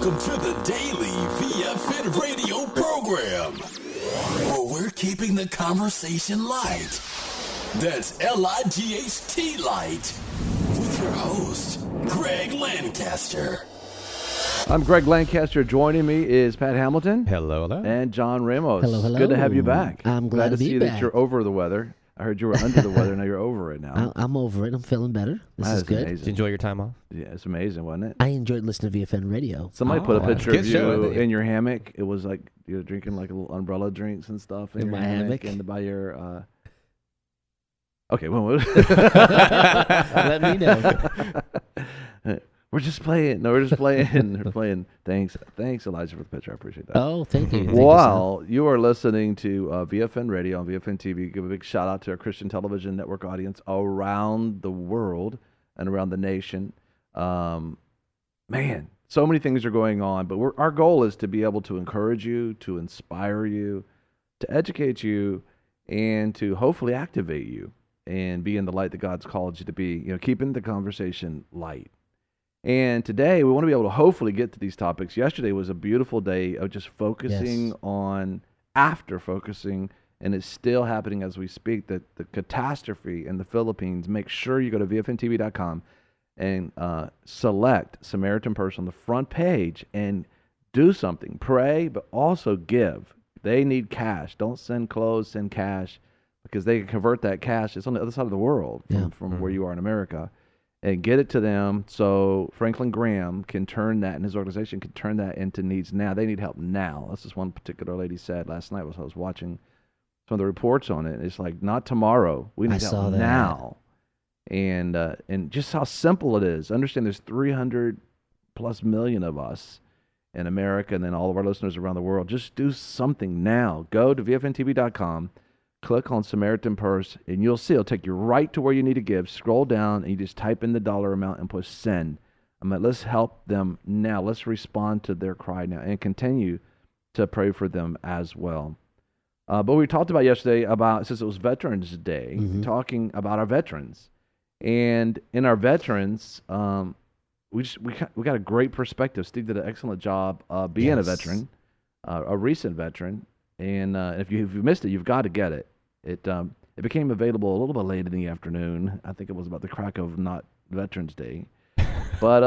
Welcome to the Daily VFN radio program, where we're keeping the conversation light. That's L-I-G-H-T light. With your host, Greg Lancaster. I'm Greg Lancaster. Joining me is Pat Hamilton. Hello, hello. And John Ramos. Hello, hello. Good to have you back. I'm glad to be see back. that you're over the weather. I heard you were under the weather. Now you're over it now. I'm over it. I'm feeling better. This is good. Amazing. Did you enjoy your time off? Yeah, it's amazing, wasn't it? I enjoyed listening to VFN radio. Somebody put a that's picture a good of you show, isn't it? in your hammock. It was like you were drinking like a little umbrella drinks and stuff in In your my hammock? and by your. Okay, well, Let me know. we're just playing. No, we're just playing. We're playing. Thanks, Elijah, for the picture. I appreciate that. Oh, thank you. Thank you, While you are listening to VFN Radio on VFN TV, give a big shout out to our Christian Television Network audience around the world and around the nation. Man, so many things are going on, but our goal is to be able to encourage you, to inspire you, to educate you, and to hopefully activate you and be in the light that God's called you to be, keeping the conversation light. And today we want to be able to hopefully get to these topics. Yesterday was a beautiful day of just focusing on, focusing, and it's still happening as we speak, that the catastrophe in the Philippines. Make sure you go to VFNTV.com and select Samaritan Purse on the front page and do something. Pray, but also give. They need cash. Don't send clothes, send cash, because they can convert that cash. It's on the other side of the world from where you are in America. And get it to them so Franklin Graham can turn that, and his organization can turn that into needs now. They need help now. That's just one particular lady said last night as I was watching some of the reports on it. It's like, not tomorrow. We need help now. And just how simple it is. Understand there's 300 plus million of us in America, and then all of our listeners around the world. Just do something now. Go to VFNTV.com. Click on Samaritan Purse, and you'll see it'll take you right to where you need to give. Scroll down, and you just type in the dollar amount and push send. Let's help them now. Let's respond to their cry now and continue to pray for them as well. But we talked about yesterday since it was Veterans Day, talking about our veterans. And in our veterans, we got a great perspective. Steve did an excellent job being a veteran, a recent veteran. And if you missed it, you've got to get it. It became available a little bit late in the afternoon. I think it was about the crack of not Veterans Day, but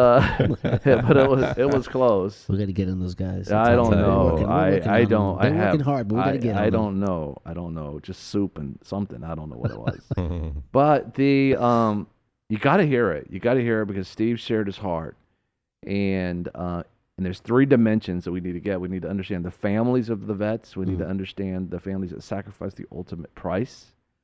it was close. We got to get in those guys. I don't know. They're working hard, but we got to get on I don't know. Just soup and something. I don't know what it was. But you got to hear it. You got to hear it because Steve shared his heart, and there's three dimensions that we need to get. We need to understand the families of the vets. We need to understand the families that sacrifice the ultimate price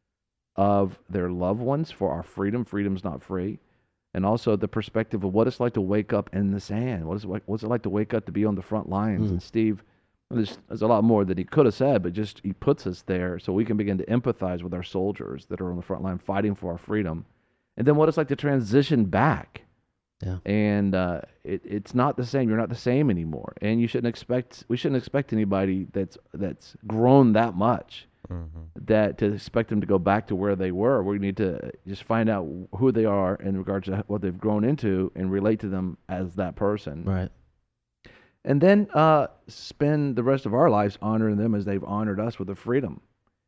of their loved ones for our freedom. Freedom's not free. And also the perspective of what it's like to wake up in the sand. What's it like to wake up to be on the front lines? And Steve, there's a lot more that he could have said, but just he puts us there so we can begin to empathize with our soldiers that are on the front line fighting for our freedom. And then what it's like to transition back. Yeah. And it's not the same. You're not the same anymore. And we shouldn't expect anybody that's grown that much that to expect them to go back to where they were. We need to just find out who they are in regards to what they've grown into and relate to them as that person. Right. And then spend the rest of our lives honoring them as they've honored us with their freedom.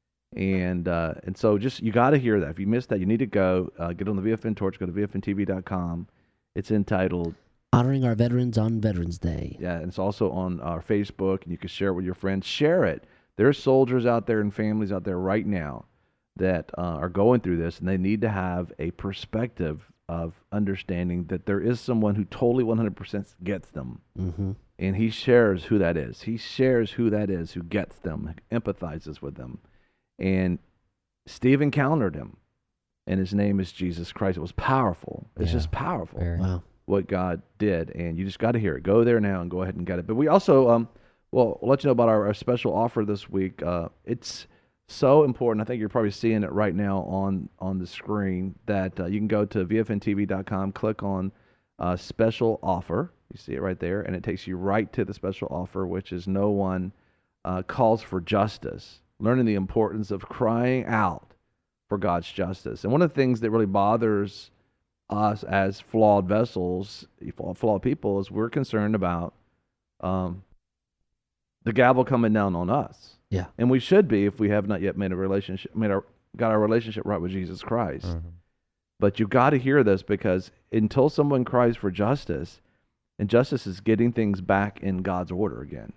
And so just you got to hear that. If you missed that, you need to go get on the VFN Torch. Go to VFNTV.com. It's entitled Honoring Our Veterans on Veterans Day. Yeah, and it's also on our Facebook, and you can share it with your friends. Share it. There are soldiers out there and families out there right now that are going through this, and they need to have a perspective of understanding that there is someone who totally 100% gets them. And he shares who that is. He shares who that is who gets them, empathizes with them. And Steve encountered him. And his name is Jesus Christ. It was powerful. It's just powerful what God did. And you just got to hear it. Go there now and go ahead and get it. But we also, we'll let you know about our special offer this week. It's so important. I think you're probably seeing it right now on the screen that you can go to VFNTV.com, click on special offer. You see it right there. And it takes you right to the special offer, which is No One Calls for Justice. Learning the importance of crying out for God's justice. And one of the things that really bothers us as flawed vessels, flawed people, is we're concerned about the gavel coming down on us. Yeah. And we should be if we have not yet got our relationship right with Jesus Christ. Mm-hmm. But you got to hear this, because until someone cries for justice, and justice is getting things back in God's order again.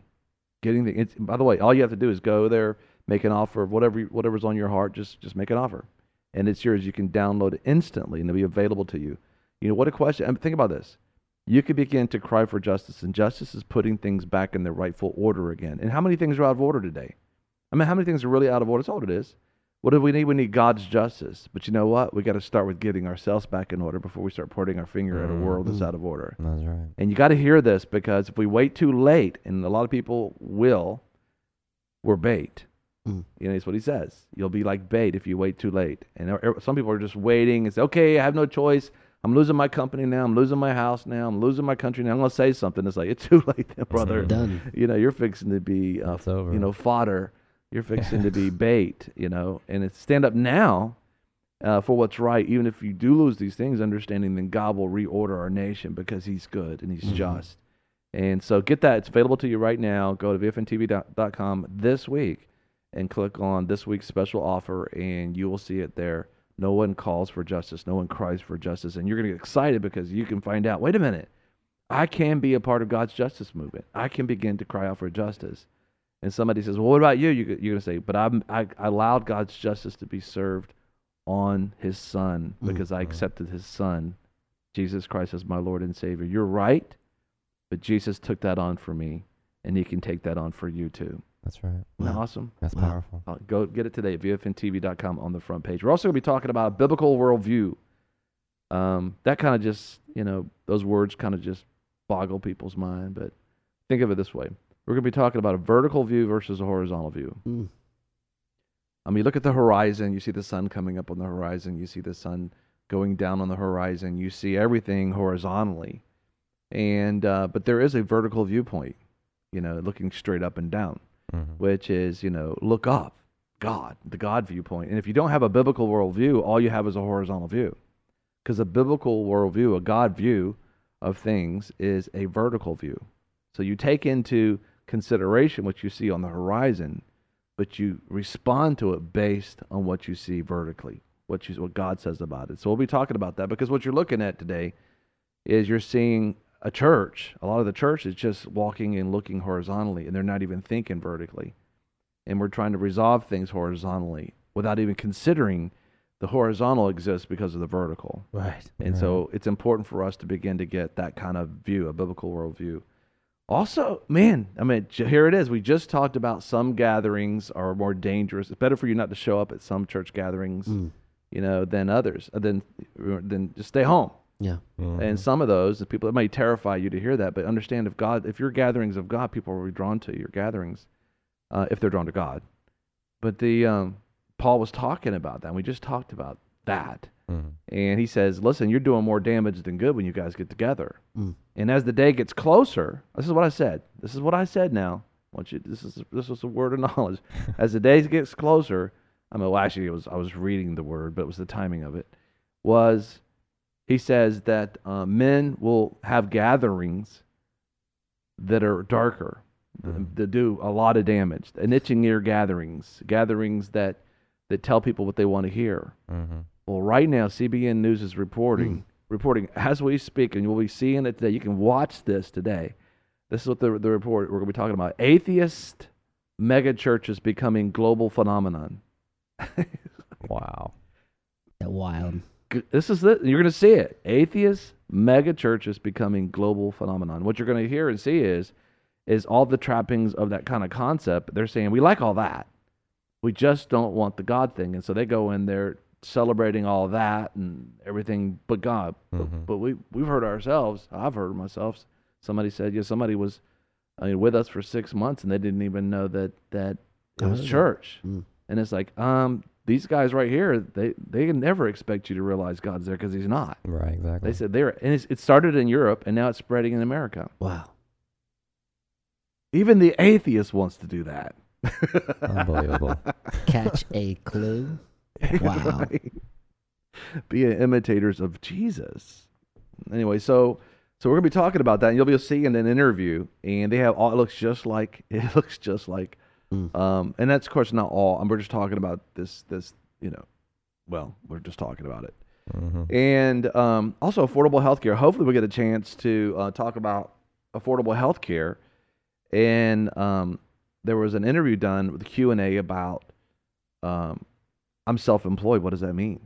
By the way, all you have to do is go there, make an offer of whatever's on your heart. Just make an offer, and it's yours. You can download it instantly, and it'll be available to you. You know what a question? I mean, think about this. You could begin to cry for justice, and justice is putting things back in their rightful order again. And how many things are out of order today? I mean, how many things are really out of order? That's all it is. What do we need? We need God's justice. But you know what? We got to start with getting ourselves back in order before we start pointing our finger at a world that's out of order. That's right. And you got to hear this, because if we wait too late, and a lot of people will, we're bait. You know, that's what he says. You'll be like bait if you wait too late. And some people are just waiting and say, okay, I have no choice. I'm losing my company now. I'm losing my house now. I'm losing my country now. I'm going to say something. It's like, it's too late then, brother. Done. You know, you're fixing to be, It's over. you know, fodder. You're fixing to be bait, you know. And it's stand up now for what's right. Even if you do lose these things, understanding then God will reorder our nation, because he's good and he's just. And so get that. It's available to you right now. Go to vfntv.com this week and click on this week's special offer, and you will see it there. No one calls for justice. No one cries for justice. And you're going to get excited, because you can find out, wait a minute, I can be a part of God's justice movement. I can begin to cry out for justice. And somebody says, well, what about you? You're going to say, but I allowed God's justice to be served on his son, because I accepted his son, Jesus Christ, as my Lord and Savior. You're right, but Jesus took that on for me, and he can take that on for you too. That's right. Isn't that awesome? That's powerful. Go get it today at vfntv.com on the front page. We're also going to be talking about a biblical worldview. That kind of just, you know, those words kind of just boggle people's mind, but think of it this way. We're going to be talking about a vertical view versus a horizontal view. I mean, look at the horizon. You see the sun coming up on the horizon. You see the sun going down on the horizon. You see everything horizontally. And but there is a vertical viewpoint, you know, looking straight up and down, which is, you know, look up, God, the God viewpoint. And if you don't have a biblical worldview, all you have is a horizontal view. Because a biblical worldview, a God view of things, is a vertical view. So you take into consideration what you see on the horizon, but you respond to it based on what you see vertically, what God says about it. So we'll be talking about that, because what you're looking at today is you're seeing a church. A lot of the church is just walking and looking horizontally, and they're not even thinking vertically. And we're trying to resolve things horizontally without even considering the horizontal exists because of the vertical. Right. And so it's important for us to begin to get that kind of view, a biblical worldview. Also, man, I mean, here it is. We just talked about some gatherings are more dangerous. It's better for you not to show up at some church gatherings, you know, than others. Than just stay home. Yeah. And some of those, people, it may terrify you to hear that, but understand if your gatherings of God, people will be drawn to your gatherings, if they're drawn to God. But Paul was talking about that, and we just talked about that. And he says, listen, you're doing more damage than good when you guys get together. And as the day gets closer, this is what I said. This is what I said now. This is a word of knowledge. As the day gets closer, I mean, well, actually, I was reading the word, but it was the timing of it, he says that men will have gatherings that are darker, that do a lot of damage, an itching ear gatherings that tell people what they want to hear. Well, right now, CBN News is reporting as we speak, and you'll be seeing it today. You can watch this today. This is what the report we're going to be talking about. Atheist mega churches becoming global phenomenon. Wow. That wild. This is it. You're going to see it. Atheist mega churches becoming global phenomenon. What you're going to hear and see is all the trappings of that kind of concept. They're saying, we like all that. We just don't want the God thing. And so they go in there celebrating all of that and everything but God. But we've heard ourselves. I've heard myself. Somebody said, somebody was with us for 6 months and they didn't even know that it was church. And it's like, these guys right here, they can never expect you to realize God's there, because he's not. Right, exactly. They said and it started in Europe, and now it's spreading in America. Wow. Even the atheist wants to do that. Unbelievable. Catch a clue. Wow. Right? Be imitators of Jesus. Anyway, so So we're gonna be talking about that, and you'll be seeing an interview, and they have all. It looks just like and that's of course not all. We're just talking about this. Well, we're just talking about it, and also affordable healthcare. Hopefully, we get a chance to talk about affordable healthcare, and there was an interview done with a Q&A about I'm self-employed. What does that mean?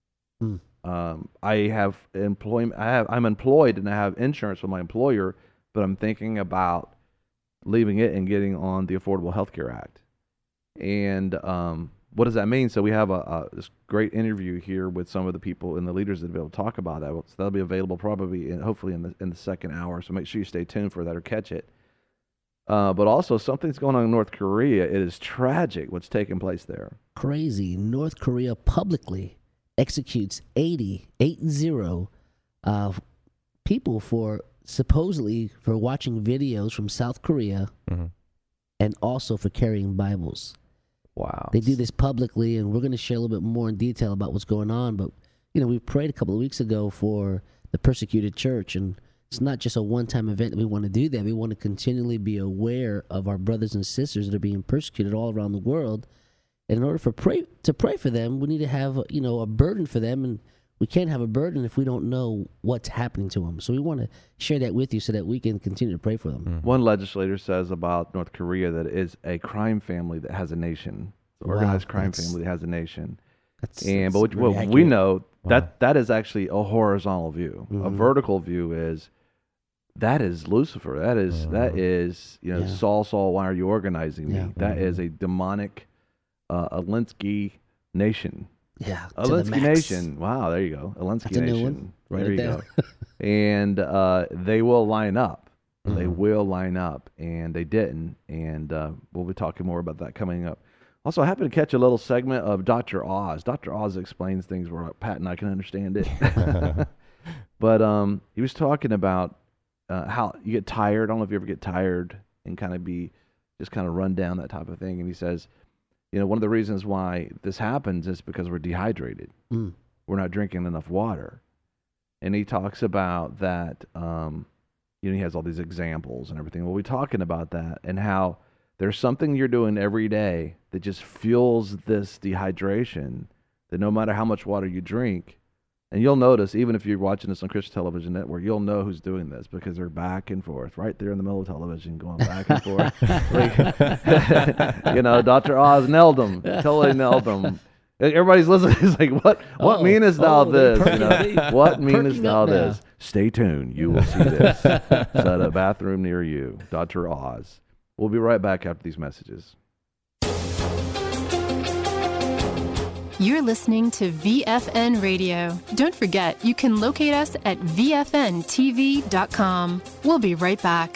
I have employment. I'm employed and I have insurance with my employer, but I'm thinking about leaving it and getting on the Affordable Health Care Act. And what does that mean? So we have this great interview here with some of the people and the leaders that will be able to talk about that. So that'll be available probably hopefully in the second hour. So make sure you stay tuned for that or catch it. But also something's going on in North Korea. It is tragic what's taking place there. Crazy. North Korea publicly executes 80 people for watching videos from South Korea and also for carrying Bibles. Wow. They do this publicly, and we're going to share a little bit more in detail about what's going on. But, we prayed a couple of weeks ago for the persecuted church, and it's not just a one-time event that we want to do that. We want to continually be aware of our brothers and sisters that are being persecuted all around the world. And in order to pray for them, we need to have, a burden for them. And we can't have a burden if we don't know what's happening to them. So we want to share that with you so that we can continue to pray for them. One legislator says about North Korea that it is a crime family that has a nation. Organized crime family that has a nation. But what we know, that is actually a horizontal view. A vertical view is that is Lucifer. That is Saul, Saul, why are you organizing me? Yeah. That is a demonic Alinsky nation. Yeah. Alinsky nation. Wow, there you go. Alinsky nation. New one. There you go. And they will line up. They will line up, and they didn't. And we'll be talking more about that coming up. Also, I happened to catch a little segment of Dr. Oz. Dr. Oz explains things where Pat and I can understand it. But he was talking about how you get tired. I don't know if you ever get tired and kind of run down, that type of thing. And he says, one of the reasons why this happens is because we're dehydrated. We're not drinking enough water. And he talks about that, he has all these examples and everything. We'll be talking about that and how there's something you're doing every day that just fuels this dehydration, that no matter how much water you drink, and you'll notice, even if you're watching this on Christian Television Network, you'll know who's doing this because they're back and forth, right there in the middle of television, going back and forth. Dr. Oz nailed them, totally nailed them. Everybody's listening. It's like, what meanest thou this? What meanest thou this? Stay tuned. You will see this. It's at a bathroom near you. Dr. Oz. We'll be right back after these messages. You're listening to VFN Radio. Don't forget, you can locate us at VFNTV.com. We'll be right back.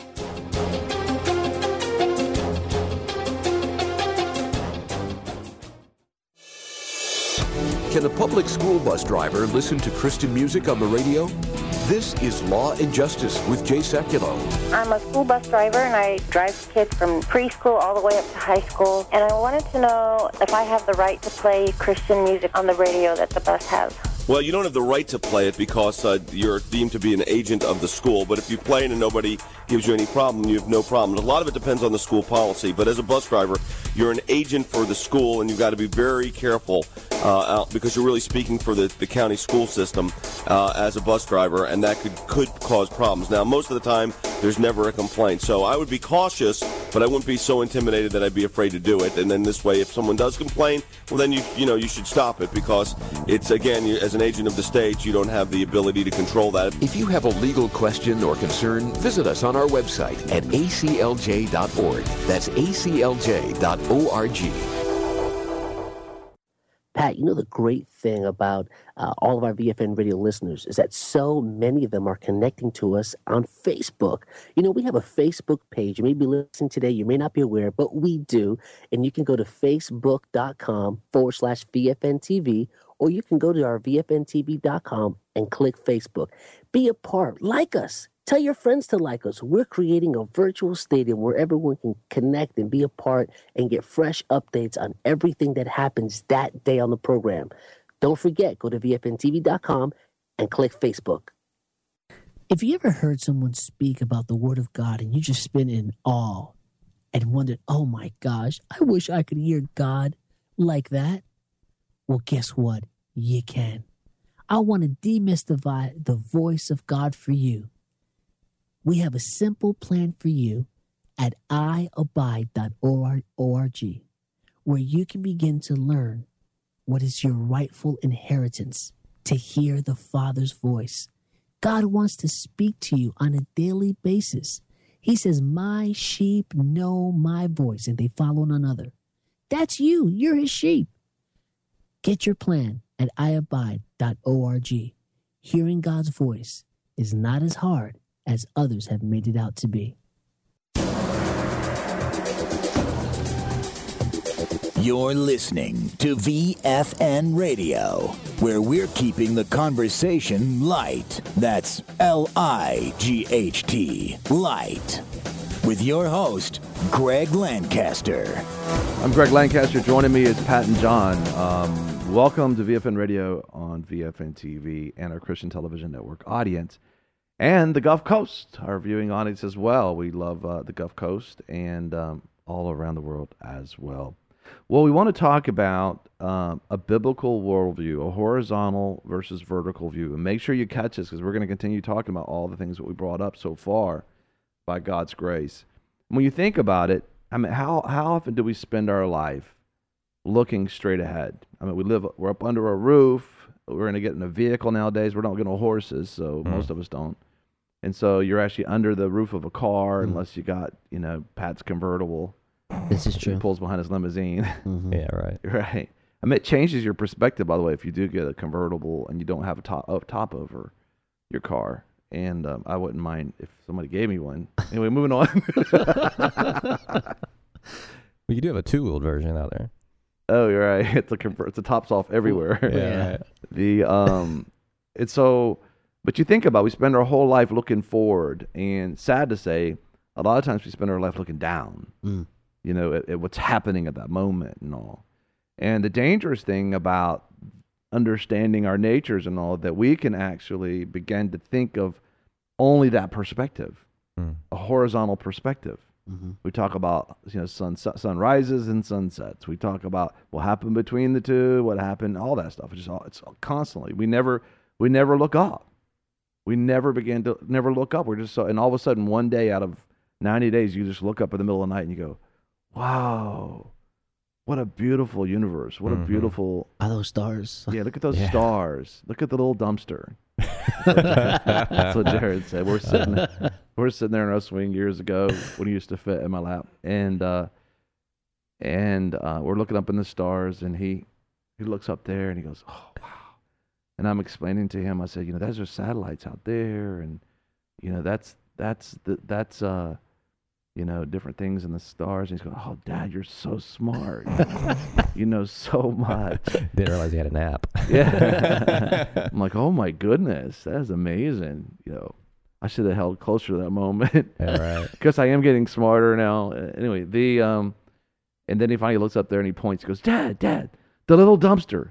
Can a public school bus driver listen to Christian music on the radio? This is Law and Justice with Jay Sekulow. I'm a school bus driver, and I drive kids from preschool all the way up to high school. And I wanted to know if I have the right to play Christian music on the radio that the bus has. Well, you don't have the right to play it because you're deemed to be an agent of the school. But if you play it and nobody gives you any problem, you have no problem. A lot of it depends on the school policy. But as a bus driver, you're an agent for the school, and you've got to be very careful because you're really speaking for the county school system as a bus driver, and that could cause problems. Now, most of the time, there's never a complaint. So I would be cautious, but I wouldn't be so intimidated that I'd be afraid to do it. And then this way, if someone does complain, well, then you should stop it because it's, again, as an agent of the state, you don't have the ability to control that. If you have a legal question or concern, visit us on our website at aclj.org. That's aclj.org. Pat, the great thing about all of our VFN radio listeners is that so many of them are connecting to us on Facebook. We have a Facebook page. You may be listening today. You may not be aware, but we do. And you can go to facebook.com/VFNTV, or you can go to our VFNTV.com and click Facebook. Be a part. Like us. Tell your friends to like us. We're creating a virtual stadium where everyone can connect and be a part and get fresh updates on everything that happens that day on the program. Don't forget, go to VFNTV.com and click Facebook. If you ever heard someone speak about the Word of God and you just been in awe and wondered, oh my gosh, I wish I could hear God like that. Well, guess what? You can. I want to demystify the voice of God for you. We have a simple plan for you at iabide.org, where you can begin to learn what is your rightful inheritance, to hear the Father's voice. God wants to speak to you on a daily basis. He says, my sheep know my voice and they follow none other. That's you. You're his sheep. Get your plan at iabide.org. Hearing God's voice is not as hard as others have made it out to be. You're listening to VFN Radio, where we're keeping the conversation light. That's L-I-G-H-T, light. With your host, Greg Lancaster. I'm Greg Lancaster. Joining me is Pat and John. Welcome to VFN Radio on VFN TV and our Christian Television Network audience. And the Gulf Coast, our viewing audience as well. We love the Gulf Coast and all around the world as well. Well, we want to talk about a biblical worldview, a horizontal versus vertical view. And make sure you catch this because we're going to continue talking about all the things that we brought up so far by God's grace. When you think about it, I mean, how often do we spend our life looking straight ahead? I mean, we're up under a roof. We're going to get in a vehicle nowadays. We're not getting horses, so most of us don't. And so you're actually under the roof of a car unless you got, Pat's convertible. This is true. He pulls behind his limousine. Yeah, right. Right. I mean, it changes your perspective, by the way, if you do get a convertible and you don't have a top over your car. And I wouldn't mind if somebody gave me one. Anyway, moving on. Well, you do have a two-wheeled version out there. Oh, you're right. It's a tops off everywhere. Yeah. But you think about it, we spend our whole life looking forward, and sad to say, a lot of times we spend our life looking down. At what's happening at that moment and all. And the dangerous thing about understanding our natures and all, that we can actually begin to think of only that perspective, a horizontal perspective. We talk about sunrises and sunsets. We talk about what happened between the two, what happened, all that stuff. It's all constantly. We never look up. We never look up. We're just and all of a sudden one day out of 90 days, you just look up in the middle of the night and you go, wow, what a beautiful universe. What a beautiful... Are those stars? Yeah, look at those stars. Look at the little dumpster. That's what Jared said. We're sitting there in our swing years ago when he used to fit in my lap. And we're looking up in the stars, and he looks up there and he goes, oh, wow. And I'm explaining to him, I said, those are satellites out there, and that's different things in the stars. And he's going, oh, Dad, you're so smart. You know so much. Didn't realize he had an app. Yeah. I'm like, oh, my goodness. That is amazing. I should have held closer to that moment. Yeah, right. Because I am getting smarter now. Anyway, and then he finally looks up there and he points. He goes, Dad, the little dumpster.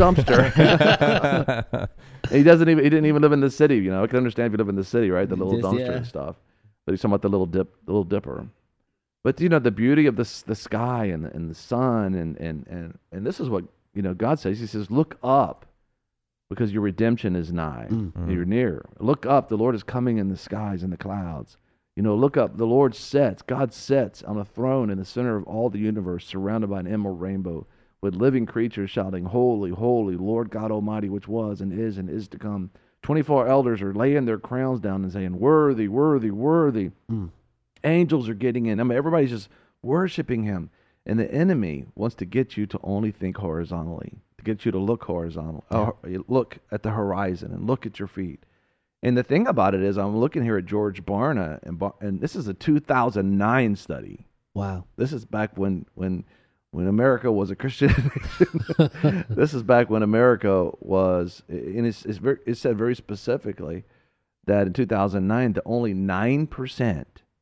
And he didn't even live in the city. I can understand if you live in the city, right? The little dumpster and stuff. But he's talking about the little dipper. But the beauty of the sky and the sun and this is what God says. He says, look up, because your redemption is nigh. You're near. Look up, the Lord is coming in the skies and the clouds. Look up, the Lord God sits on a throne in the center of all the universe, surrounded by an emerald rainbow, with living creatures shouting, holy, holy, Lord God Almighty, which was and is to come. 24 elders are laying their crowns down and saying, worthy, worthy, worthy. Angels are getting in. I mean, everybody's just worshiping him. And the enemy wants to get you to only think horizontally, to get you to look horizontal, look at the horizon and look at your feet. And the thing about it is, I'm looking here at George Barna, and this is a 2009 study. Wow. This is back when America was a Christian nation. This is back when America was, and it said very specifically that in 2009, that only 9%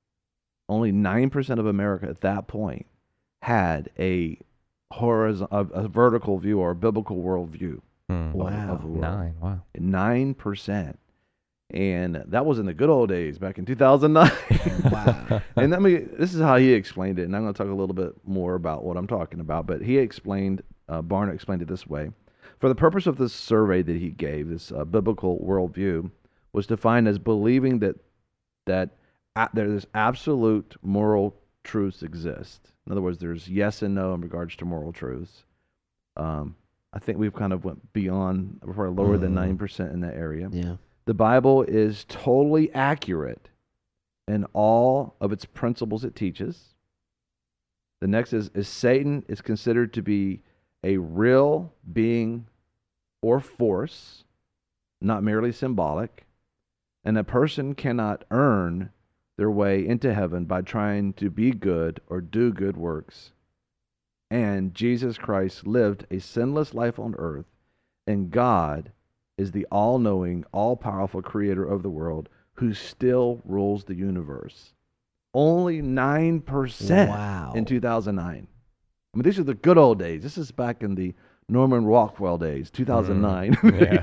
of America at that point had a vertical view or a biblical worldview. Wow. Of the world. 9, wow. 9%. And that was in the good old days back in 2009. Wow. And this is how he explained it. And I'm going to talk a little bit more about what I'm talking about. But he explained, Barna explained it this way. For the purpose of this survey that he gave, this biblical worldview, was defined as believing that there's absolute moral truths exist. In other words, there's yes and no in regards to moral truths. I think we've kind of went beyond, we're probably lower than 9% in that area. Yeah. The Bible is totally accurate in all of its principles it teaches. The next is Satan is considered to be a real being or force, not merely symbolic, and a person cannot earn their way into heaven by trying to be good or do good works. And Jesus Christ lived a sinless life on earth, and God is the all-knowing, all-powerful creator of the world who still rules the universe. Only 9% in 2009. I mean, these are the good old days. This is back in the Norman Rockwell days, 2009.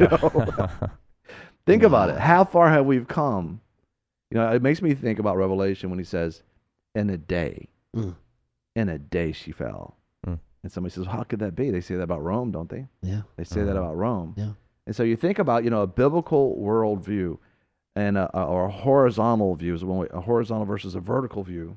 Think about it. How far have we come? You know, it makes me think about Revelation when he says, in a day, in a day she fell. And somebody says, well, how could that be? They say that about Rome, don't they? Yeah. They say that about Rome. Yeah. And so you think about, a biblical worldview and or a horizontal view, a horizontal versus a vertical view.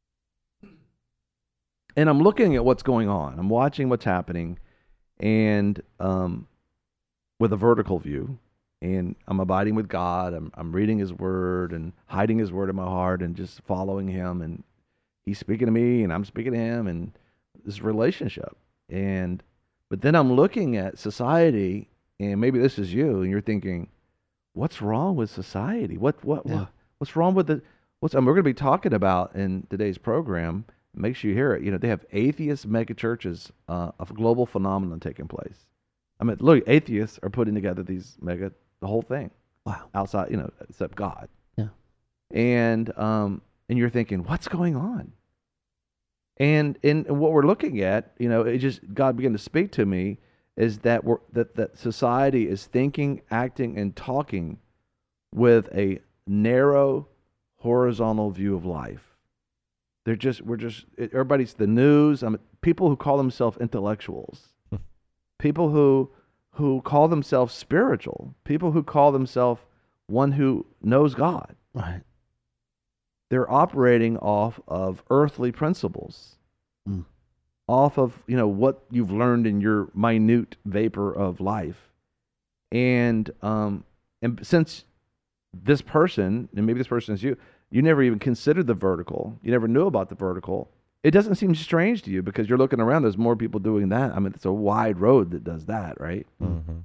And I'm looking at what's going on. I'm watching what's happening, and with a vertical view, and I'm abiding with God. I'm reading His Word and hiding His Word in my heart and just following Him, and He's speaking to me, and I'm speaking to Him, and this relationship. But then I'm looking at society, and maybe this is you, and you're thinking, what's wrong with society? What's wrong with and we're going to be talking about in today's program. Make sure you hear it. They have atheist megachurches, a global phenomenon taking place. I mean, look, atheists are putting together the whole thing. Wow. Outside, except God. Yeah. And you're thinking, what's going on? And what we're looking at, God began to speak to me, is that that society is thinking, acting, and talking with a narrow, horizontal view of life. Everybody's the news. People who call themselves intellectuals, people who call themselves spiritual, people who call themselves one who knows God. Right. They're operating off of earthly principles, off of what you've learned in your minute vapor of life, and since this person, and maybe this person is you never even considered the vertical. You never knew about the vertical. It doesn't seem strange to you because you're looking around. There's more people doing that. I mean, it's a wide road that does that, right? Mm-hmm.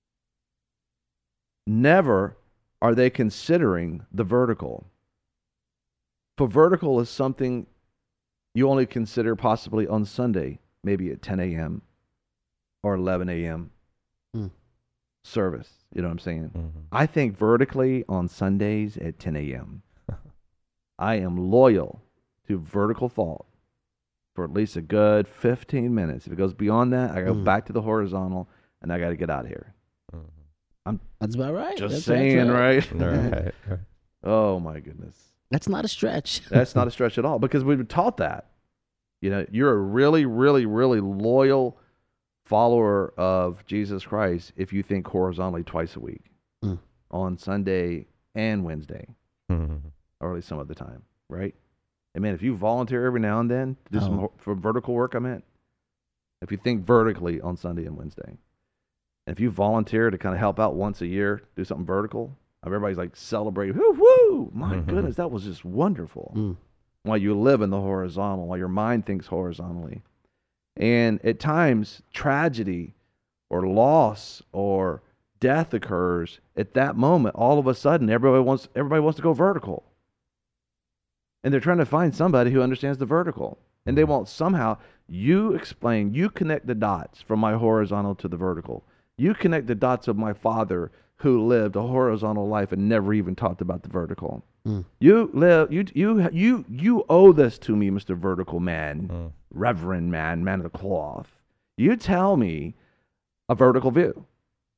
Never are they considering the vertical. For vertical is something you only consider possibly on Sunday, maybe at 10 a.m. or 11 a.m. service. You know what I'm saying? Mm-hmm. I think vertically on Sundays at 10 a.m. I am loyal to vertical thought for at least a good 15 minutes. If it goes beyond that, I go back to the horizontal, and I got to get out of here. That's about right. That's saying, right? Right. Oh, my goodness. That's not a stretch. That's not a stretch at all, because we've been taught that. You're a really, really, really loyal follower of Jesus Christ if you think horizontally twice a week, on Sunday and Wednesday, or at least some other time, right? And man, if you volunteer every now and then to do some for vertical work, if you think vertically on Sunday and Wednesday, and if you volunteer to kind of help out once a year, do something vertical, everybody's like celebrating, woo, my goodness, that was just wonderful. While you live in the horizontal, while your mind thinks horizontally. And at times, tragedy or loss or death occurs. At that moment, all of a sudden, everybody wants to go vertical. And they're trying to find somebody who understands the vertical. And they want somehow, you connect the dots from my horizontal to the vertical. You connect the dots of my father who lived a horizontal life and never even talked about the vertical. You owe this to me, Mr. Vertical Man, Reverend Man of the Cloth. You tell me a vertical view.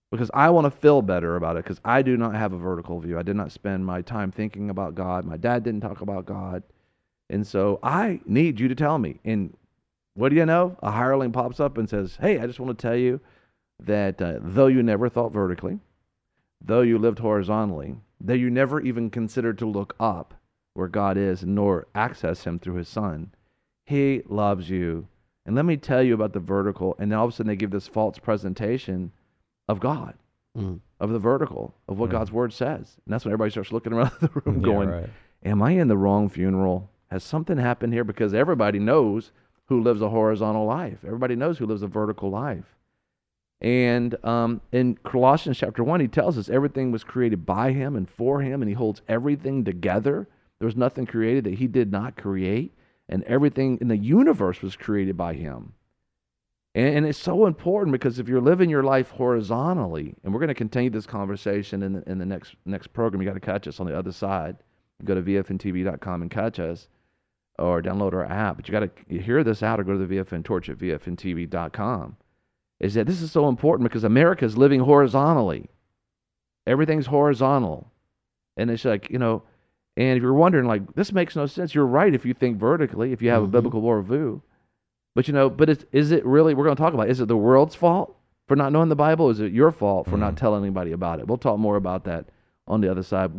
because I want to feel better about it, because I do not have a vertical view. I did not spend my time thinking about God. My dad didn't talk about God. And so I need you to tell me. And what do you know? A hireling pops up and says, hey, I just want to tell you that though you never thought vertically, though you lived horizontally, though you never even considered to look up where God is nor access him through his Son, he loves you. And let me tell you about the vertical. And then all of a sudden they give this false presentation of God, of the vertical, of what God's word says. And that's when everybody starts looking around the room going, am I in the wrong funeral? Has something happened here? Because everybody knows who lives a horizontal life. Everybody knows who lives a vertical life. And in Colossians chapter 1, he tells us everything was created by him and for him, and he holds everything together. There was nothing created that he did not create, and everything in the universe was created by him. And it's so important, because if you're living your life horizontally, and we're going to continue this conversation in the next program, you got to catch us on the other side. Go to vfntv.com and catch us, or download our app. But you got to hear this out, or go to the VFN Torch at vfntv.com. Is that this is so important, because America is living horizontally. Everything's horizontal. And it's like, and if you're wondering, like, this makes no sense, you're right if you think vertically, if you have a biblical worldview. But, is it really, we're going to talk about, is it the world's fault for not knowing the Bible? Or is it your fault for not telling anybody about it? We'll talk more about that on the other side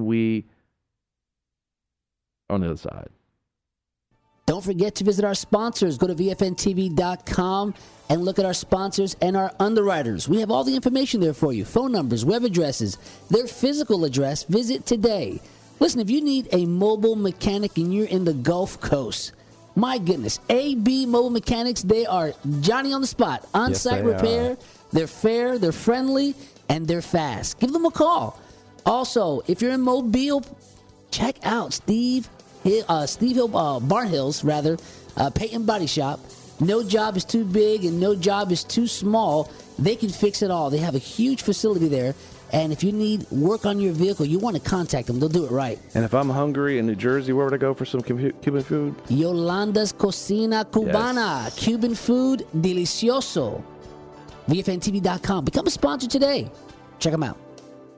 on the other side. Don't forget to visit our sponsors. Go to VFNTV.com and look at our sponsors and our underwriters. We have all the information there for you. Phone numbers, web addresses, their physical address. Visit today. Listen, if you need a mobile mechanic and you're in the Gulf Coast, my goodness, AB Mobile Mechanics, they are Johnny on the spot. On-site repair. They're fair, they're friendly, and they're fast. Give them a call. Also, if you're in Mobile, check out Steve Hill, Barnhill's, Peyton Body Shop. No job is too big and no job is too small. They can fix it all. They have a huge facility there. And if you need work on your vehicle, you want to contact them. They'll do it right. And if I'm hungry in New Jersey, where would I go for some Cuban food? Yolanda's Cocina Cubana. Yes. Cuban food, delicioso. VFNTV.com. Become a sponsor today. Check them out.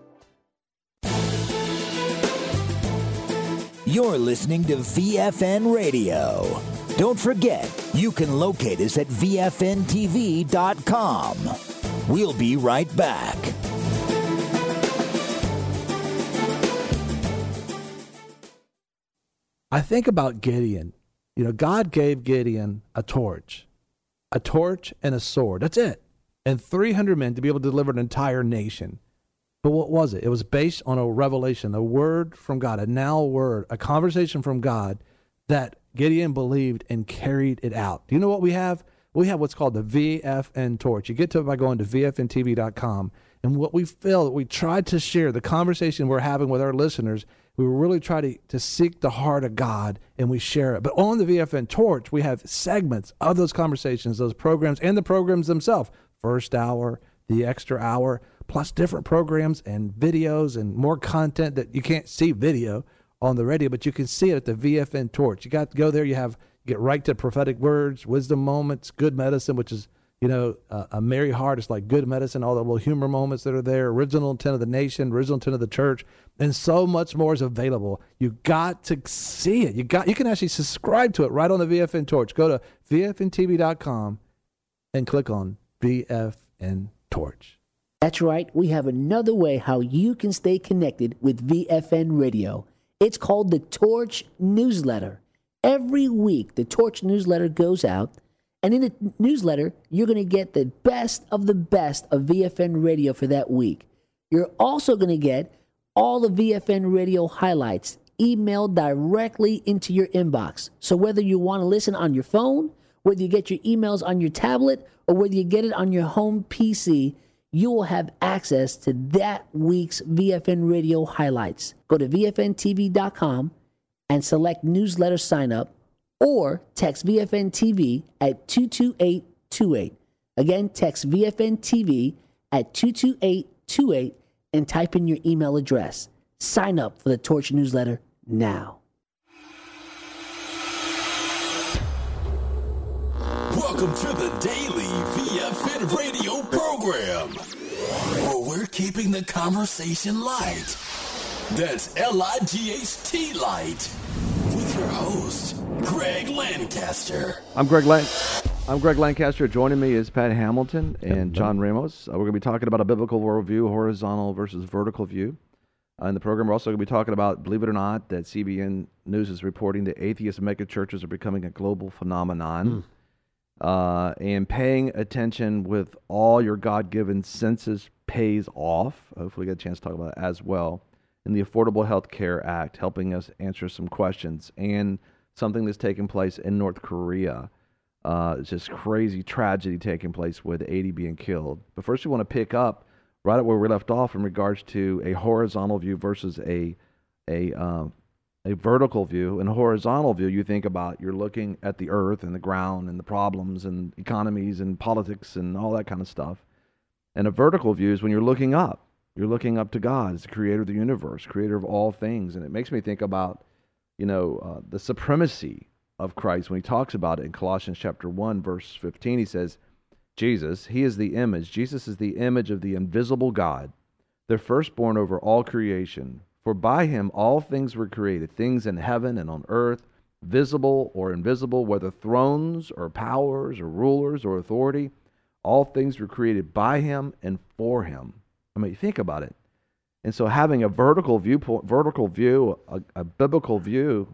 You're listening to VFN Radio. Don't forget, you can locate us at VFNTV.com. We'll be right back. I think about Gideon. God gave Gideon a torch and a sword. That's it. And 300 men to be able to deliver an entire nation. But what was it? It was based on a revelation, a word from God, a now word, a conversation from God that Gideon believed and carried it out. Do you know what we have? We have what's called the VFN Torch. You get to it by going to VFNTV.com. And what we feel that we tried to share, the conversation we're having with our listeners, we were really trying to seek the heart of God, and we share it. But on the VFN Torch, we have segments of those conversations, those programs, and the programs themselves. First hour, the extra hour, plus different programs and videos and more content that you can't see video on the radio, but you can see it at the VFN Torch. You got to go there. You get right to prophetic words, wisdom moments, good medicine, which is, a merry heart. It's like good medicine, all the little humor moments that are there, original intent of the nation, original intent of the church, and so much more is available. You got to see it. You can actually subscribe to it right on the VFN Torch. Go to VFNTV.com and click on VFN Torch. That's right. We have another way how you can stay connected with VFN Radio. It's called the Torch Newsletter. Every week, the Torch Newsletter goes out. And in the newsletter, you're going to get the best of VFN Radio for that week. You're also going to get all the VFN Radio highlights emailed directly into your inbox. So whether you want to listen on your phone, whether you get your emails on your tablet, or whether you get it on your home PC, you will have access to that week's VFN Radio highlights. Go to VFNTV.com and select newsletter sign up, or text VFN TV at 22828. Again, text VFN TV at 22828 and type in your email address. Sign up for the Torch newsletter now. Welcome to the daily VFN radio program, where we're keeping the conversation light. That's L-I-G-H-T Light. With your host, Greg Lancaster. I'm Greg Lancaster. Joining me is Pat Hamilton and John Ramos. We're going to be talking about a biblical worldview, horizontal versus vertical view. In the program, we're also going to be talking about, believe it or not, that CBN News is reporting that atheist megachurches are becoming a global phenomenon. And paying attention with all your God-given senses pays off. Hopefully we get a chance to talk about it as well. In the Affordable Health Care Act, helping us answer some questions. And something that's taking place in North Korea. It's just crazy tragedy taking place with 80 being killed. But first we want to pick up right at where we left off in regards to a horizontal view versus a vertical view. In a horizontal view, you think about you're looking at the earth and the ground and the problems and economies and politics and all that kind of stuff. And a vertical view is when you're looking up. You're looking up to God as the creator of the universe, creator of all things. And it makes me think about, the supremacy of Christ. When he talks about it in Colossians chapter 1, verse 15, he says, Jesus is the image of the invisible God, the firstborn over all creation. For by him all things were created, things in heaven and on earth, visible or invisible, whether thrones or powers or rulers or authority. All things were created by him and for him. I mean, think about it. And so having a vertical view, a biblical view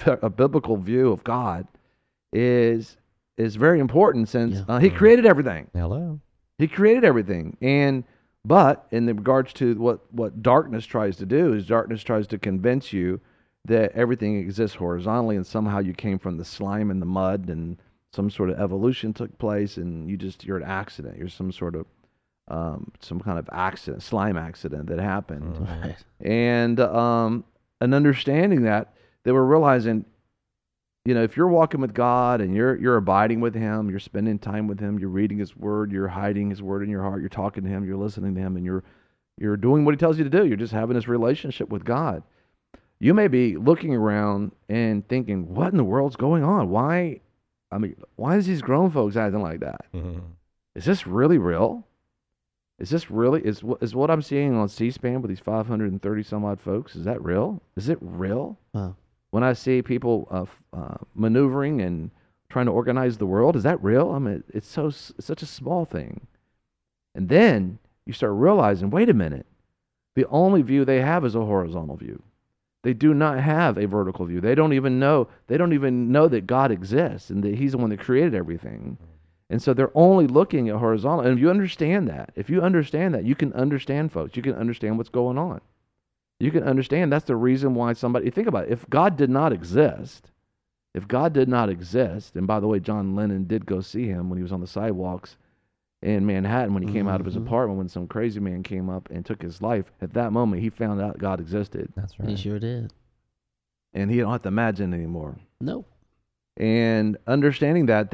of God is very important, since he created everything. Hello. He created everything. But in regards to what darkness tries to do, is darkness tries to convince you that everything exists horizontally and somehow you came from the slime and the mud and some sort of evolution took place and you're an accident. You're some sort of some kind of accident, slime accident that happened. Right. And understanding that, they were realizing, if you're walking with God and you're abiding with him, you're spending time with him, you're reading his word, you're hiding his word in your heart, you're talking to him, you're listening to him, and you're doing what he tells you to do. You're just having this relationship with God. You may be looking around and thinking, what in the world's going on? Why is these grown folks acting like that? Mm-hmm. Is this really real? Is this really, is what I'm seeing on C-SPAN with these 530 some odd folks, is that real? Is it real? Wow. When I see people maneuvering and trying to organize the world, is that real? I mean, it's such a small thing. And then you start realizing, wait a minute, the only view they have is a horizontal view. They do not have a vertical view. They don't even know that God exists and that he's the one that created everything. And so they're only looking at horizontal. And if you understand that, you can understand folks. You can understand what's going on. You can understand that's the reason why think about it, if God did not exist, and by the way, John Lennon did go see him when he was on the sidewalks in Manhattan when he came out of his apartment when some crazy man came up and took his life. At that moment, he found out God existed. That's right. He sure did. And he don't have to imagine anymore. Nope. And understanding that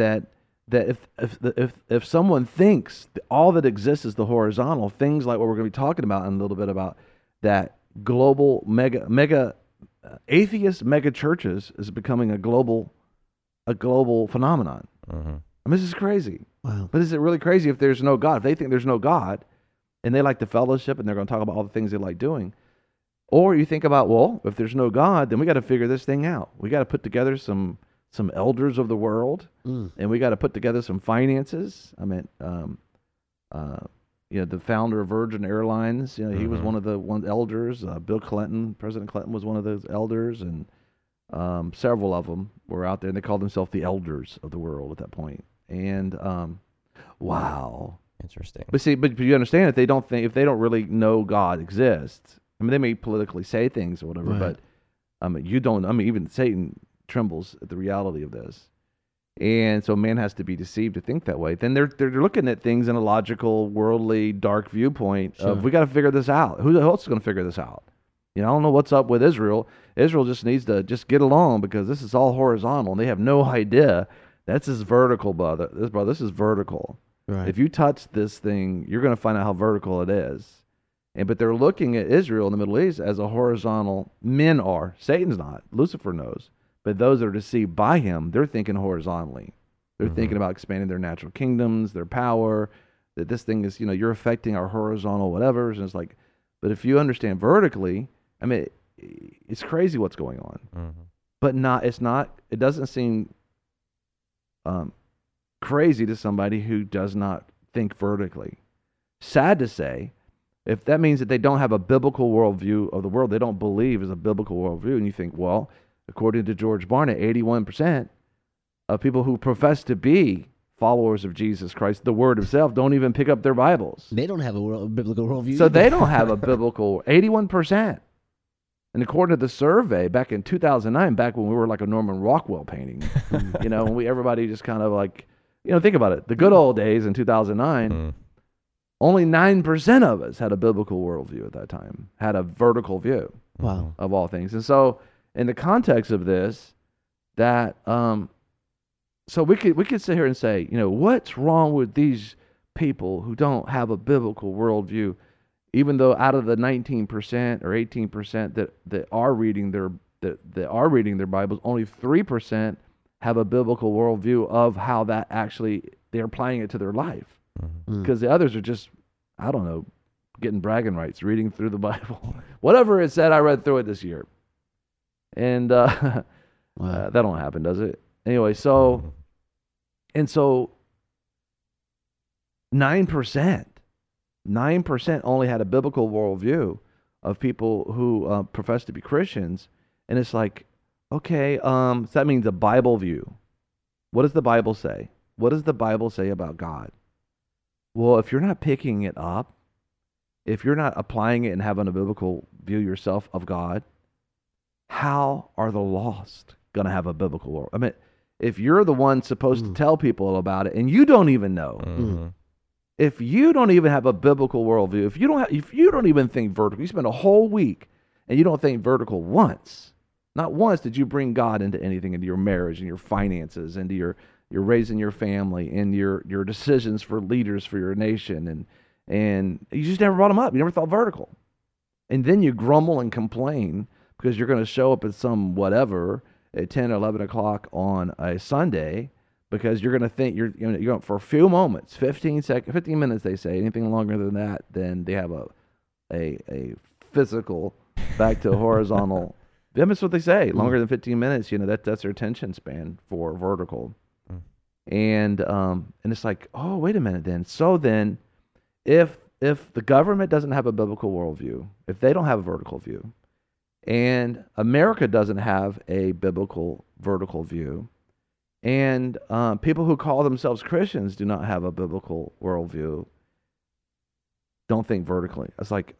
if someone thinks that all that exists is the horizontal, things like what we're going to be talking about in a little bit about that global mega atheist mega churches is becoming a global phenomenon. Mm-hmm. I mean, this is crazy. Wow. But is it really crazy if there's no God? If they think there's no God and they like the fellowship and they're going to talk about all the things they like doing, or you think about, well, if there's no God, then we got to figure this thing out. We got to put together some elders of the world, and we got to put together some finances. I mean, the founder of Virgin Airlines, he was one of the elders. Bill Clinton, President Clinton, was one of those elders, and several of them were out there, and they called themselves the elders of the world at that point. And wow, interesting. But you understand, if they don't really know God exists, I mean, they may politically say things or whatever, right. but you don't. I mean, even Satan trembles at the reality of this. And so man has to be deceived to think that way. Then they're looking at things in a logical, worldly, dark viewpoint of, we got to figure this out. Who else is going to figure this out? I don't know what's up with Israel. Israel just needs to just get along because this is all horizontal and they have no idea. That's his vertical, brother. This is vertical. Right. If you touch this thing, you're going to find out how vertical it is. But they're looking at Israel in the Middle East as a horizontal. Men are. Satan's not. Lucifer knows. But those that are deceived by him, they're thinking horizontally. They're thinking about expanding their natural kingdoms, their power, that this thing is, you're affecting our horizontal whatevers. And it's like, but if you understand vertically, I mean, it's crazy what's going on. Mm-hmm. But it doesn't seem crazy to somebody who does not think vertically. Sad to say, if that means that they don't have a biblical worldview of the world, they don't believe is a biblical worldview, and you think, well, according to George Barna, 81% of people who profess to be followers of Jesus Christ, the Word Himself, don't even pick up their Bibles. They don't have a biblical worldview. So either. they don't have a biblical 81%. And according to the survey back in 2009, back when we were like a Norman Rockwell painting, when everybody just kind of like, think about it. The good old days in 2009, only 9% of us had a biblical worldview at that time, had a vertical view of all things. And so in the context of this, that so we could sit here and say, what's wrong with these people who don't have a biblical worldview, even though out of the 19% or 18% that are reading their Bibles, only 3% have a biblical worldview of how that actually they're applying it to their life. Because the others are just, I don't know, getting bragging rights, reading through the Bible. Whatever it said, I read through it this year. And that don't happen, does it? Anyway, so 9% only had a biblical worldview of people who profess to be Christians. And it's like, okay, so that means a Bible view. What does the Bible say? What does the Bible say about God? Well, if you're not picking it up, if you're not applying it and having a biblical view yourself of God, how are the lost going to have a biblical world? I mean, if you're the one supposed to tell people about it and you don't even know, if you don't even have a biblical worldview, if you don't even think vertical, you spend a whole week and you don't think vertical once, not once did you bring God into anything, into your marriage and your finances, into your raising your family and your decisions for leaders for your nation, and you just never brought them up. You never thought vertical. And then you grumble and complain because you're going to show up at some whatever at 10 or 11 o'clock on a Sunday because you're going to think you're going for a few moments, 15 minutes they say, anything longer than that, then they have a physical back to horizontal. That's what they say. Longer than 15 minutes, that's their attention span for vertical. And it's like, oh, wait a minute then. So then if the government doesn't have a biblical worldview, if they don't have a vertical view, and America doesn't have a biblical vertical view, and people who call themselves Christians do not have a biblical worldview, don't think vertically. It's like,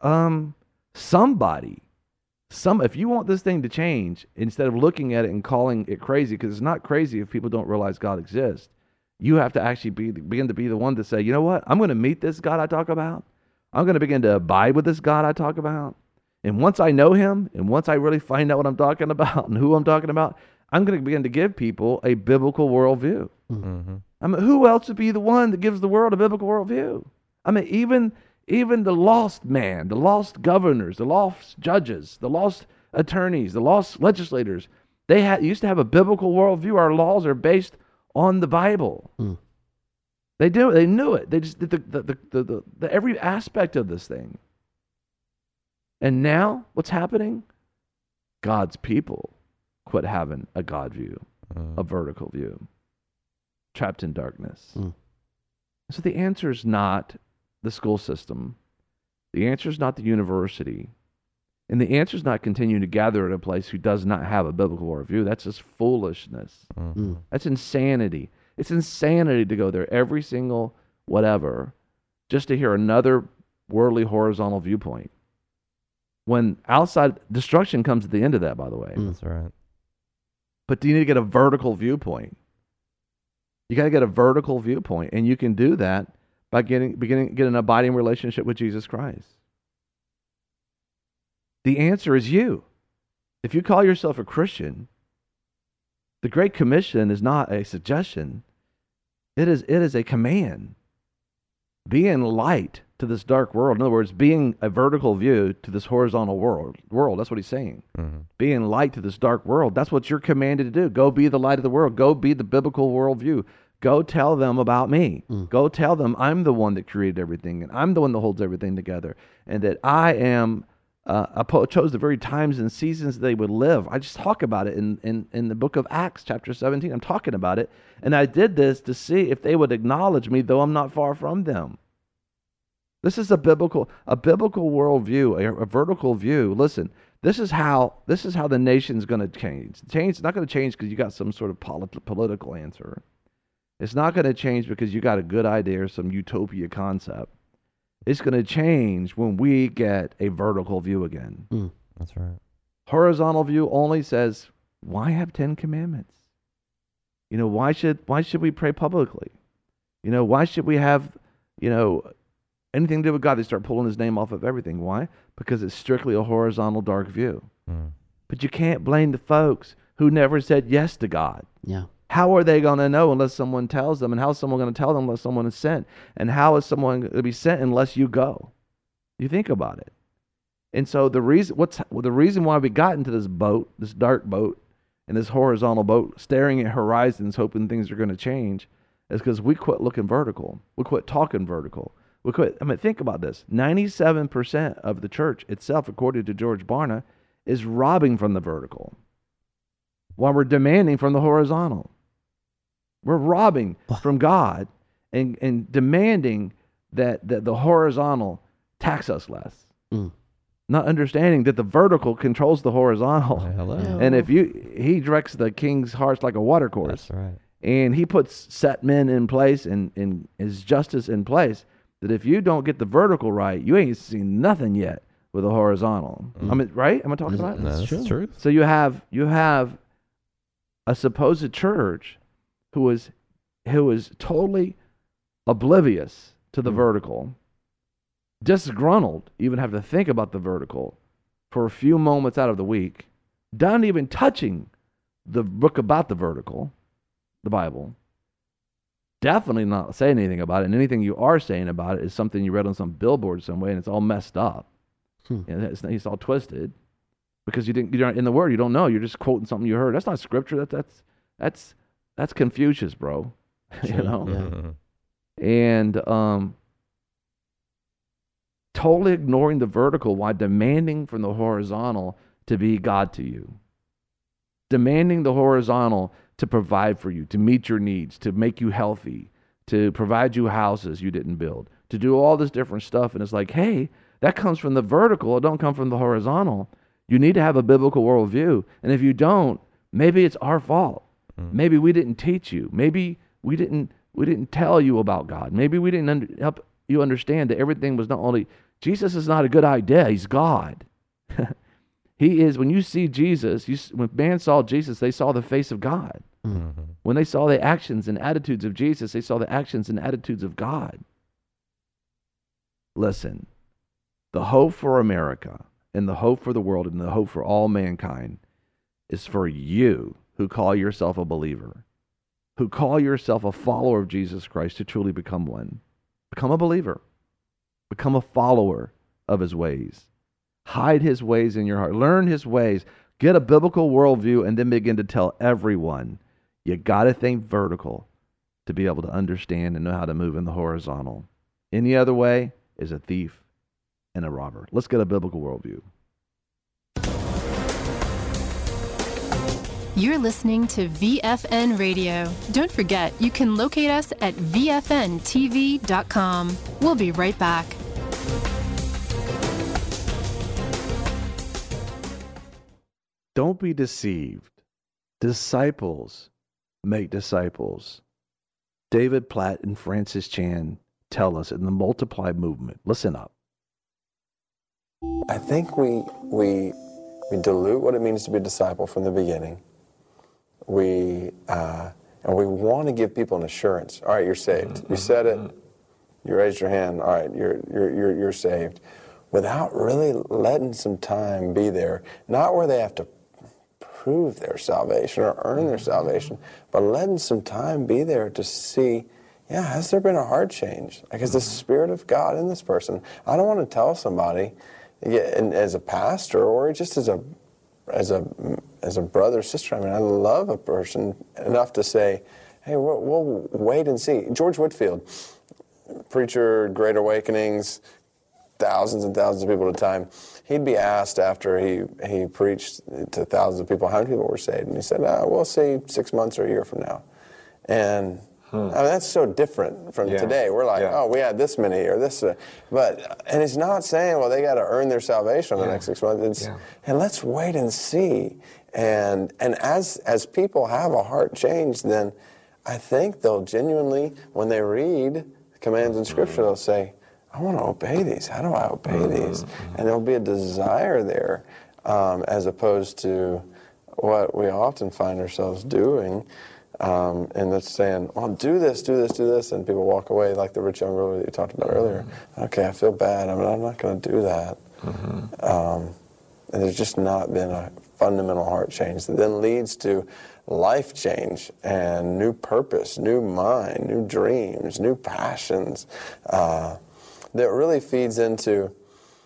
if you want this thing to change, instead of looking at it and calling it crazy, because it's not crazy if people don't realize God exists, you have to actually begin to be the one to say, you know what? I'm going to meet this God I talk about. I'm going to begin to abide with this God I talk about. And once I know Him, and once I really find out what I'm talking about and who I'm talking about, I'm going to begin to give people a biblical worldview. I mean, who else would be the one that gives the world a biblical worldview? I mean, even the lost man, the lost governors, the lost judges, the lost attorneys, the lost legislators, they used to have a biblical worldview. Our laws are based on the Bible. They knew it. They just did the every aspect of this thing. And now what's happening? God's people quit having a God view, a vertical view, trapped in darkness. So the answer is not the school system. The answer is not the university. And the answer is not continuing to gather at a place who does not have a biblical worldview. That's just foolishness. That's insanity. It's insanity to go there every single whatever just to hear another worldly horizontal viewpoint. When outside destruction comes at the end of that, by the way. That's right. But you need to get a vertical viewpoint. You got to get a vertical viewpoint, and you can do that by getting an abiding relationship with Jesus Christ. The answer is you. If you call yourself a Christian, the Great Commission is not a suggestion. It is a command. Being light to this dark world. In other words, being a vertical view to this horizontal world. That's what he's saying. Being light to this dark world. That's what you're commanded to do. Go be the light of the world. Go be the biblical worldview. Go tell them about me. Go tell them I'm the one that created everything, and I'm the one that holds everything together, and that I am. I chose the very times and seasons they would live. I just talk about it in the book of Acts, chapter 17. I'm talking about it, and I did this to see if they would acknowledge me, though I'm not far from them. This is a biblical worldview, a vertical view. Listen, this is how the nation's going to change. It's not going to change because you got some sort of political answer. It's not going to change because you got a good idea or some utopia concept. It's going to change when we get a vertical view again. That's right. Horizontal view only says, why have 10 commandments? You know, why should we pray publicly? You know, why should we have, anything to do with God? They start pulling his name off of everything. Why? Because it's strictly a horizontal dark view. But you can't blame the folks who never said yes to God. Yeah. How are they going to know unless someone tells them? And how is someone going to tell them unless someone is sent? And how is someone going to be sent unless you go? You think about it. And so the reason why we got into this boat, this dark boat, and this horizontal boat, staring at horizons, hoping things are going to change, is because we quit looking vertical. We quit talking vertical. Think about this. 97% of the church itself, according to George Barna, is robbing from the vertical, while we're demanding from the horizontal. We're robbing from God and demanding that the horizontal tax us less. Not understanding that the vertical controls the horizontal. Hello. And he directs the king's hearts like a water course. That's right. And he puts set men in place and his justice in place, that if you don't get the vertical right, you ain't seen nothing yet with the horizontal. Right? Am I talking about it? That's true. So you have a supposed church who is totally oblivious to the vertical, disgruntled, even have to think about the vertical for a few moments out of the week, not even touching the book about the vertical, the Bible. Definitely not saying anything about it, and anything you are saying about it is something you read on some billboard some way, and it's all messed up. It's all twisted because you're not in the Word. You don't know. You're just quoting something you heard. That's not scripture. That's Confucius, bro. Yeah. And totally ignoring the vertical while demanding from the horizontal to be God to you. Demanding the horizontal to provide for you, to meet your needs, to make you healthy, to provide you houses you didn't build, to do all this different stuff. And it's like, hey, that comes from the vertical. It don't come from the horizontal. You need to have a biblical worldview. And if you don't, maybe it's our fault. Maybe we didn't teach you. Maybe we didn't tell you about God. Maybe we didn't help you understand that everything was not only, Jesus is not a good idea. He's God. He is, when you see Jesus, when man saw Jesus, they saw the face of God. When they saw the actions and attitudes of Jesus, they saw the actions and attitudes of God. Listen, the hope for America and the hope for the world and the hope for all mankind is for you who call yourself a believer, who call yourself a follower of Jesus Christ, to truly become one. Become a believer. Become a follower of his ways. Hide his ways in your heart. Learn his ways. Get a biblical worldview, and then begin to tell everyone, you got to think vertical to be able to understand and know how to move in the horizontal. Any other way is a thief and a robber. Let's get a biblical worldview. You're listening to VFN Radio. Don't forget, you can locate us at VFNTV.com. We'll be right back. Don't be deceived. Disciples make disciples. David Platt and Francis Chan tell us in the Multiply movement. Listen up. I think we dilute what it means to be a disciple from the beginning. And we want to give people an assurance. All right, you're saved. You said it. You raised your hand. All right, you're saved. Without really letting some time be there, not where they have to prove their salvation or earn their salvation, but letting some time be there to see, has there been a heart change? Like, is the Spirit of God in this person? I don't want to tell somebody, and as a pastor or just as a brother or sister, I mean, I love a person enough to say, hey, we'll wait and see. George Whitefield, preacher, Great Awakenings, thousands and thousands of people at a time. He'd be asked after he preached to thousands of people, how many people were saved? And he said, we'll see 6 months or a year from now. And I mean, that's so different from today. We're like, we had this many or this. And he's not saying, well, they got to earn their salvation in the next 6 months. And let's wait and see. And as people have a heart change, then I think they'll genuinely, when they read commands in Scripture, they'll say, I want to obey these. How do I obey these? And there'll be a desire there, as opposed to what we often find ourselves doing. And that's saying, well, do this, and people walk away like the rich young ruler that you talked about earlier. Okay, I feel bad. I mean, I'm not going to do that. And there's just not been a fundamental heart change that then leads to life change and new purpose, new mind, new dreams, new passions that really feeds into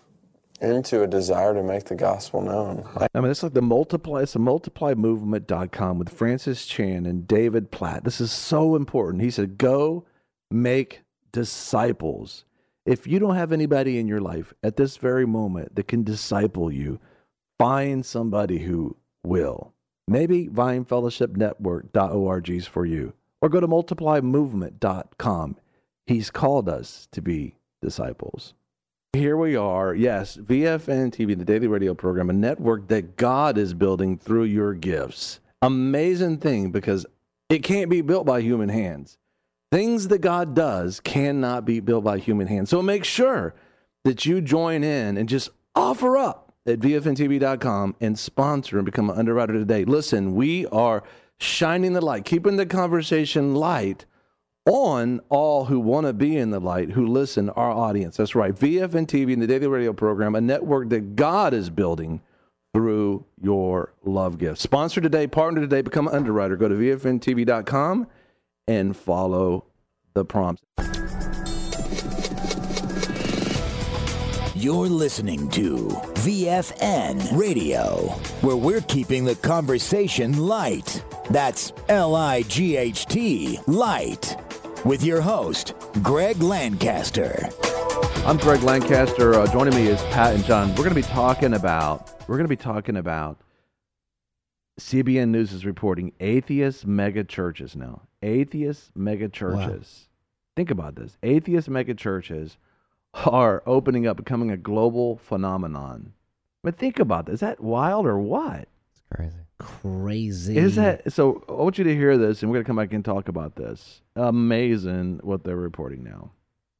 a desire to make the gospel known. I mean, it's like it's a multiplymovement.com with Francis Chan and David Platt. This is so important. He said, go make disciples. If you don't have anybody in your life at this very moment that can disciple you, find somebody who will. Maybe VineFellowshipNetwork.org is for you. Or go to multiplymovement.com. He's called us to be disciples. Here we are, yes, VFN TV, the daily radio program, a network that God is building through your gifts. Amazing thing, because it can't be built by human hands. Things that God does cannot be built by human hands. So make sure that you join in and just offer up at VFNTV.com and sponsor and become an underwriter today. Listen, we are shining the light, keeping the conversation light on all who want to be in the light, who listen, our audience. That's right. VFN TV and the daily radio program, a network that God is building through your love gift. Sponsor today, partner today, become an underwriter. Go to VFNTV.com and follow the prompts. You're listening to VFN Radio, where we're keeping the conversation light. That's LIGHT, light. With your host, Greg Lancaster. I'm Greg Lancaster. Joining me is Pat and John. We're going to be talking about CBN News is reporting atheist mega churches now. Atheist mega churches. Wow. Think about this. Atheist mega churches are opening up, becoming a global phenomenon. But think about this. Is that wild or what? It's crazy. Crazy. Is that so? I want you to hear this, and we're going to come back and talk about this. Amazing what they're reporting now.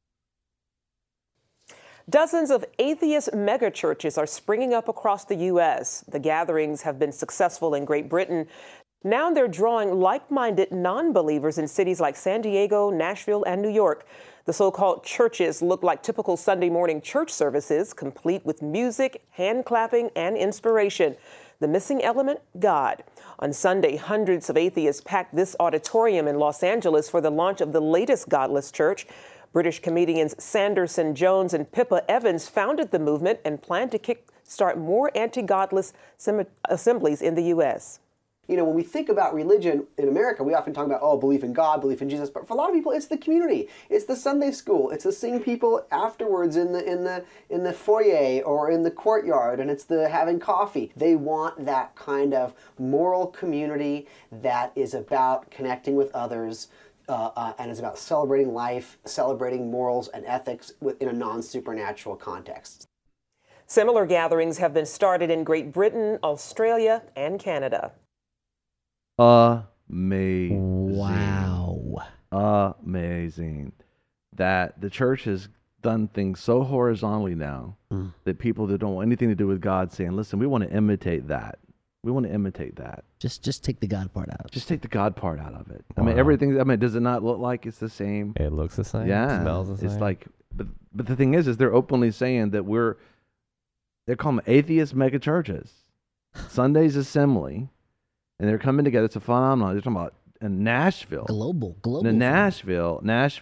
Dozens of atheist megachurches are springing up across the U.S. The gatherings have been successful in Great Britain. Now they're drawing like-minded non-believers in cities like San Diego, Nashville, and New York. The so-called churches look like typical Sunday morning church services, complete with music, hand clapping, and inspiration. The missing element, God. On Sunday, hundreds of atheists packed this auditorium in Los Angeles for the launch of the latest godless church. British comedians Sanderson Jones and Pippa Evans founded the movement and plan to kickstart more anti-godless assemblies in the U.S. You know, when we think about religion in America, we often talk about, belief in God, belief in Jesus. But for a lot of people, it's the community. It's the Sunday school. It's the seeing people afterwards in the foyer or in the courtyard, and it's the having coffee. They want that kind of moral community that is about connecting with others and is about celebrating life, celebrating morals and ethics in a non-supernatural context. Similar gatherings have been started in Great Britain, Australia, and Canada. Amazing. Wow. Amazing. That the church has done things so horizontally now that people that don't want anything to do with God saying, listen, we want to imitate that. We want to imitate that. Just take the God part out. Just take the God part out of it. Wow. I mean, everything, does it not look like it's the same? It looks the same. Yeah. It smells the same. It's like, but the thing is they're openly saying that they're calling them atheist mega churches. Sunday's assembly. And they're coming together. It's a phenomenon. They're talking about in Nashville. Global. In Nashville,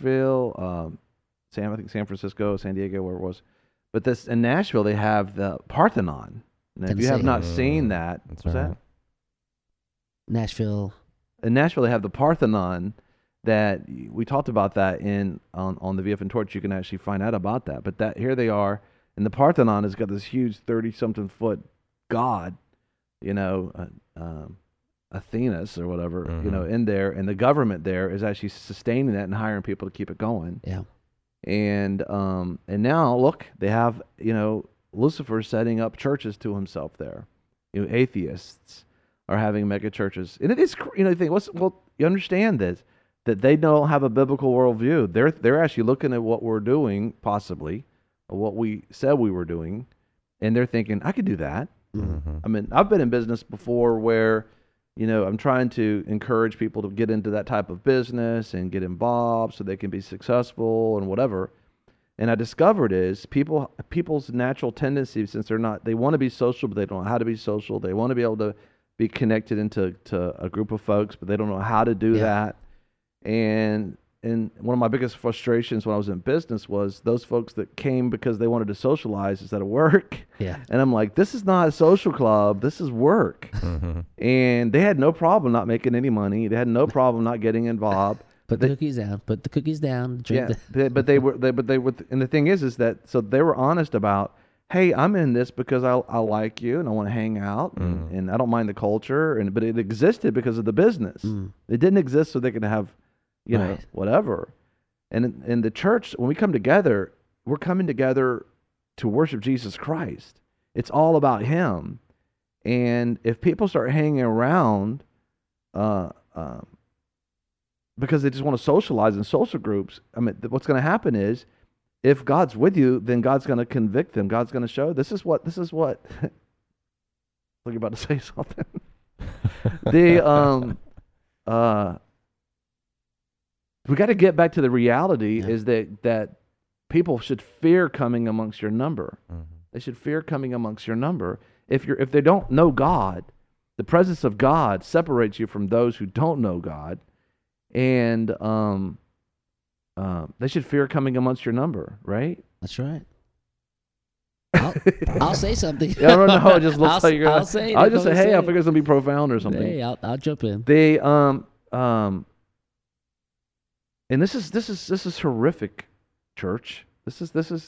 I think San Francisco, San Diego, where it was. But in Nashville, they have the Parthenon. And if you have not seen that, what's that? Nashville. In Nashville, they have the Parthenon, that we talked about that on the VFN Torch. You can actually find out about that. But that here they are, and the Parthenon has got this huge 30-something foot god, Athenas or whatever, in there, and the government there is actually sustaining that and hiring people to keep it going. Yeah. And now look, they have Lucifer setting up churches to himself there. Atheists are having mega churches, and it is you think you understand this, that they don't have a biblical worldview. They're actually looking at what we're doing, possibly, or what we said we were doing, and they're thinking, I could do that. Mm-hmm. I mean, I've been in business before where, I'm trying to encourage people to get into that type of business and get involved so they can be successful and whatever. And I discovered is people's natural tendency, since they want to be social, but they don't know how to be social. They want to be able to be connected into a group of folks, but they don't know how to do that. And one of my biggest frustrations when I was in business was those folks that came because they wanted to socialize instead of work. Yeah. And I'm like, this is not a social club. This is work. And they had no problem not making any money. They had no problem not getting involved. Put the cookies down. Drink but they were. And the thing is that so they were honest about, hey, I'm in this because I like you and I want to hang out and I don't mind the culture. But it existed because of the business. It didn't exist so they could have, whatever. And in the church, when we come together, we're coming together to worship Jesus Christ. It's all about Him. And if people start hanging around, because they just want to socialize in social groups, I mean, what's going to happen is, if God's with you, then God's going to convict them. God's going to show, this is what. Look, you're about to say something. We got to get back to the reality is that people should fear coming amongst your number. They should fear coming amongst your number. If they don't know God, the presence of God separates you from those who don't know God, and they should fear coming amongst your number, right? That's right. I'll say something. I don't know. It just looks like you're. I'll say. I'll just say, hey, I figure it's gonna be profound or something. Hey, I'll jump in. And this is horrific, church. This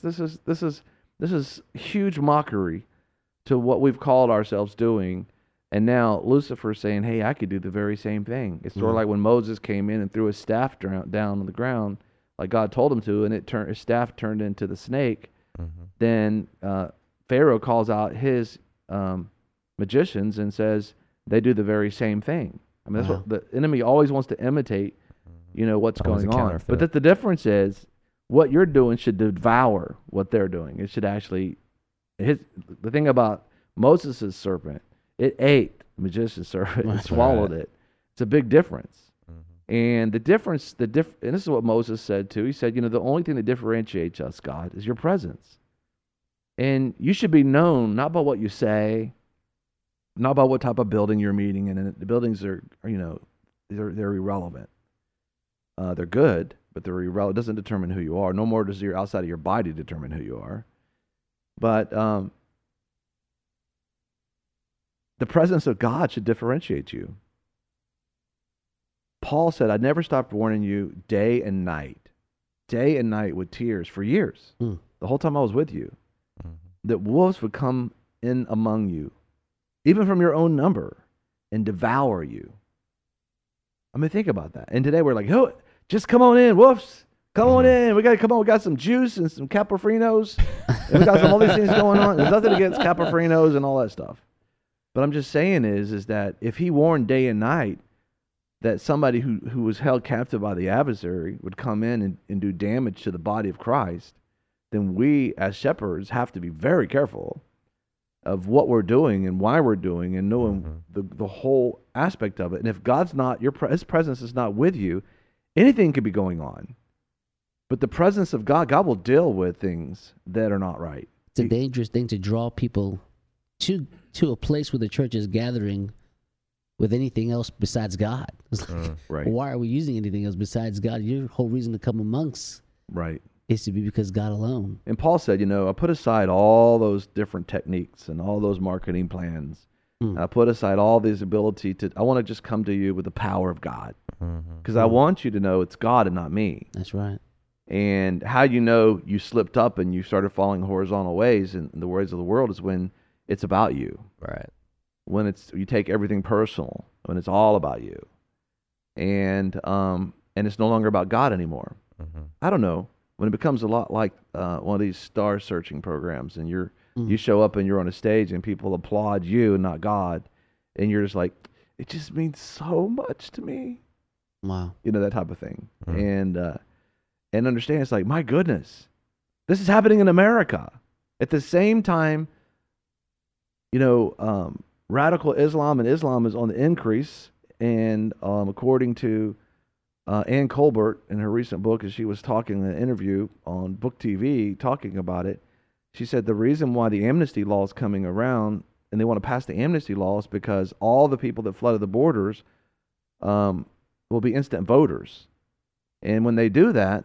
is huge mockery to what we've called ourselves doing. And now Lucifer's saying, hey, I could do the very same thing. It's sort of like when Moses came in and threw his staff down on the ground, like God told him to, and his staff turned into the snake. Then Pharaoh calls out his magicians and says they do the very same thing. I mean, that's what the enemy always wants to imitate, what's going on. But the difference is what you're doing should devour what they're doing. It should actually, the thing about Moses' serpent, it ate the magician's serpent and swallowed it. It's a big difference. And the difference, and this is what Moses said too. He said, the only thing that differentiates us, God, is your presence. And you should be known not by what you say, not by what type of building you're meeting in. And the buildings are they're irrelevant. They're good, but they're irrelevant. It doesn't determine who you are. No more does your outside of your body determine who you are. But the presence of God should differentiate you. Paul said, I never stopped warning you day and night with tears for years, the whole time I was with you, that wolves would come in among you, even from your own number, and devour you. I mean, think about that. And today we're like, oh, just come on in, wolves. Come on in. We got some juice and some Caprofrinos. And we got all these things going on. There's nothing against Caprofrinos and all that stuff. But I'm just saying is that if he warned day and night that somebody who was held captive by the adversary would come in and do damage to the body of Christ, then we as shepherds have to be very careful of what we're doing and why we're doing and knowing the whole aspect of it. And if God's not, His presence is not with you, anything could be going on. But the presence of God will deal with things that are not right. It's a dangerous thing to draw people to a place where the church is gathering with anything else besides God. It's like, why are we using anything else besides God? Your whole reason to come amongst is to be because God alone. And Paul said, I put aside all those different techniques and all those marketing plans I put aside all this ability to, I want to just come to you with the power of God. Because I want you to know it's God and not me. That's right. And how you know you slipped up and you started following horizontal ways in the ways of the world is when it's about you. Right. When you take everything personal, when it's all about you. And it's no longer about God anymore. I don't know. When it becomes a lot like one of these star searching programs, and you show up and you're on a stage and people applaud you and not God, and you're just like, it just means so much to me. Wow. You know, that type of thing. And understand, it's like, my goodness, this is happening in America. At the same time, you know, radical Islam and Islam is on the increase. And according to Ann Colbert in her recent book, as she was talking in an interview on Book TV talking about it, she said the reason why the amnesty law is coming around and they want to pass the amnesty law is because all the people that flooded the borders will be instant voters. And when they do that,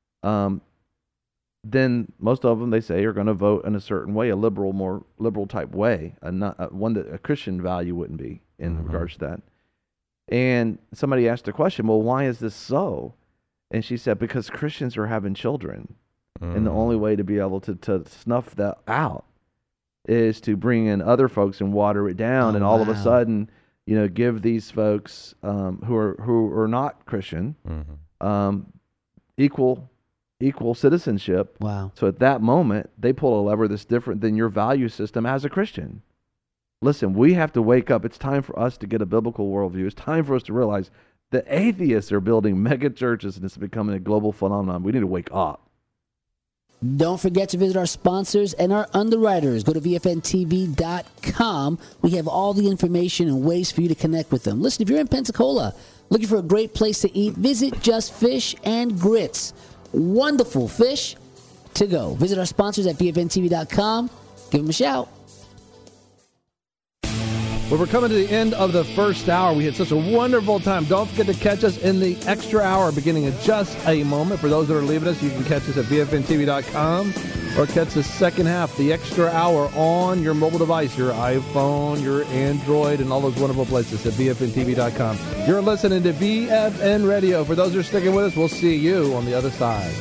then most of them, they say, are going to vote in a certain way, a more liberal type way, one that a Christian value wouldn't be in regards to that. And somebody asked the question, well, why is this so? And she said, because Christians are having children. And the only way to be able to snuff that out is to bring in other folks and water it down. And all of a sudden, you know, give these folks who are not Christian equal citizenship. Wow. So at that moment, they pull a lever that's different than your value system as a Christian. Listen, we have to wake up. It's time for us to get a biblical worldview. It's time for us to realize that atheists are building mega churches and it's becoming a global phenomenon. We need to wake up. Don't forget to visit our sponsors and our underwriters. Go to VFNTV.com. We have all the information and ways for you to connect with them. Listen, if you're in Pensacola looking for a great place to eat, visit Just Fish and Grits. Wonderful fish to go. Visit our sponsors at VFNTV.com. Give them a shout. Well, we're coming to the end of the first hour. We had such a wonderful time. Don't forget to catch us in the extra hour beginning in just a moment. For those that are leaving us, you can catch us at VFNTV.com or catch the second half, the extra hour, on your mobile device, your iPhone, your Android, and all those wonderful places at VFNTV.com. You're listening to VFN Radio. For those that are sticking with us, we'll see you on the other side.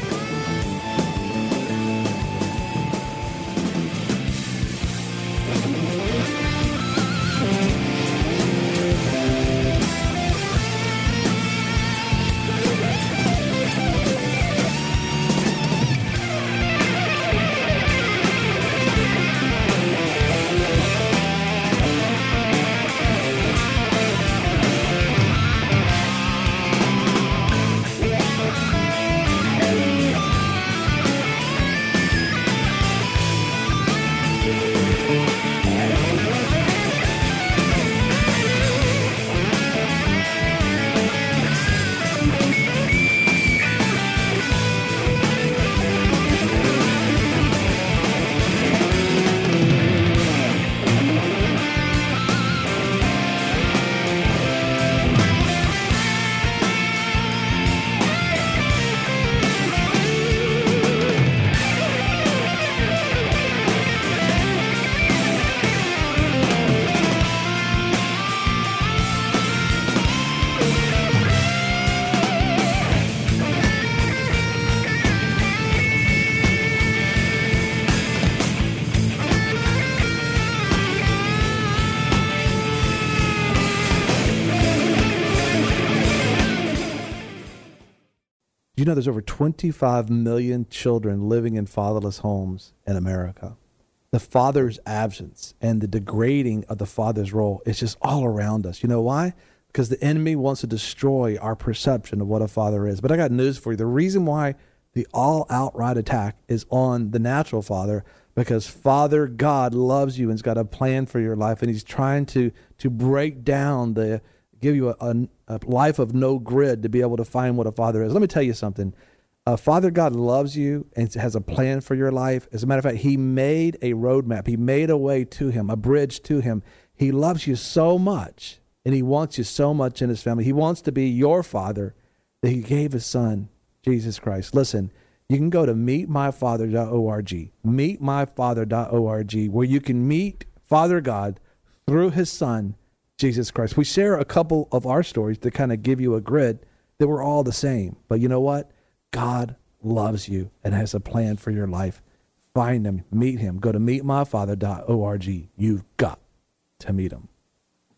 Do you know there's over 25 million children living in fatherless homes in America? The father's absence and the degrading of the father's role is just all around us. You know why? Because the enemy wants to destroy our perception of what a father is. But I got news for you. The reason why the all-outright attack is on the natural father, because Father God loves you and's got a plan for your life, and he's trying to break down give you a life of no grid to be able to find what a father is. Let me tell you something. Father God loves you and has a plan for your life. As a matter of fact, he made a roadmap. He made a way to him, a bridge to him. He loves you so much, and he wants you so much in his family. He wants to be your father, that he gave his son, Jesus Christ. Listen, you can go to meetmyfather.org, meetmyfather.org, where you can meet Father God through his son, Jesus Christ. We share a couple of our stories to kind of give you a grid that we're all the same. But you know what? God loves you and has a plan for your life. Find him, meet him. Go to meetmyfather.org. You've got to meet him.